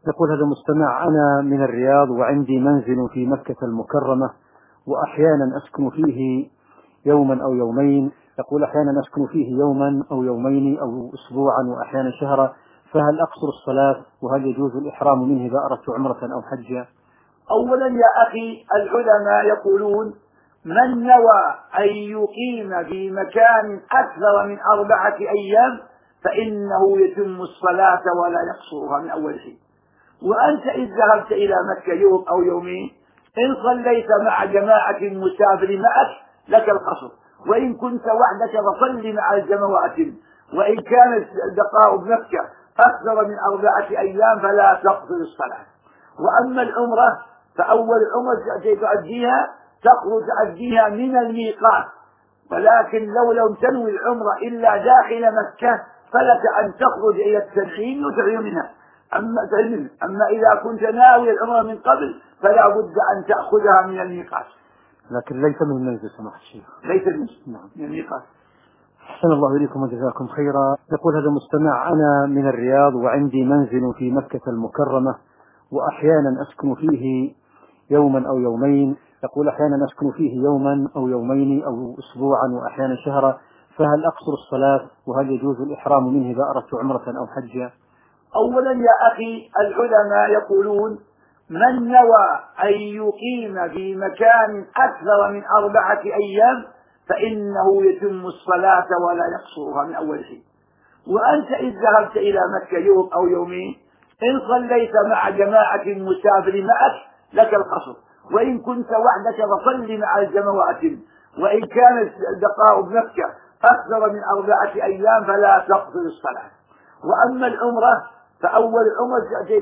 يقول هذا المستمع: أنا من الرياض وعندي منزل في مكة المكرمة، وأحيانا أسكن فيه يوما أو يومين. يقول: أحيانا أسكن فيه يوما أو يومين أو أسبوعا وأحيانا شهرا، فهل أقصر الصلاة؟ وهل يجوز الإحرام منه إذا أردت عمرة أو حجا؟ أولا يا أخي، العلماء يقولون: من نوى أن يقيم في مكان أكثر من 4 أيام فإنه يتم الصلاة ولا يقصرها من أول شيء. وأنت إذ ذهبت إلى مكة يوم أو يومين، إن صليت مع جماعة مسافر معك لك القصر، وإن كنت وحدك فصل مع الجماعة، وإن كانت دقائق مكة أكثر من 4 أيام فلا تقصر الصلاة. وأما العمرة فأول عمرة تعديها تعديها من الميقات، ولكن لو لم تنوي العمرة إلا داخل مكة فلك أن تخرج إلى التنعيم وتحرم منها. أما إذا كنت ناوي العمرة من قبل فلا بد أن تأخذها من الميقات، لكن ليس من المنزل سماحة الشيخ، ليس من الميقات. أحسن الله إليكم وجزاكم خيرا. يقول هذا المستمع: أنا من الرياض وعندي منزل في مكة المكرمة، وأحيانا أسكن فيه يوما أو يومين. يقول: أحيانا أسكن فيه يوما أو يومين أو أسبوعا وأحيانا شهرا، فهل أقصر الصلاة؟ وهل يجوز الإحرام منه إذا أردت عمرة أو حجا؟ أولا يا أخي، العلماء يقولون: من نوى أن يقيم في مكان أكثر من 4 أيام فإنه يتم الصلاة ولا يقصرها من أول شيء. وأنت إذ ذهبت إلى مكة يوم أو يومين، إن صليت مع جماعة مسافر معك لك القصر، وإن كنت وحدك فصل مع الجماعة، وإن كانت دقائق مكة أكثر من 4 أيام فلا تقصر الصلاة. وأما العمرة فأول عمرة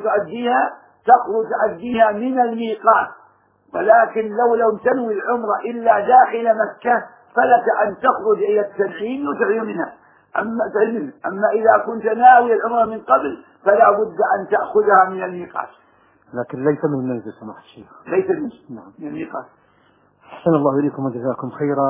تعديها من الميقات، ولكن لو لم تنوي العمرة إلا داخل مكة فلك أن تخرج إلى التنعيم وتحرم منها. أما إذا كنت ناوي العمرة من قبل فلا بد أن تأخذها من الميقات، لكن ليس من المنزل سماحة الشيخ، ليس من الميقات. أحسن الله إليكم وجزاكم خيرا.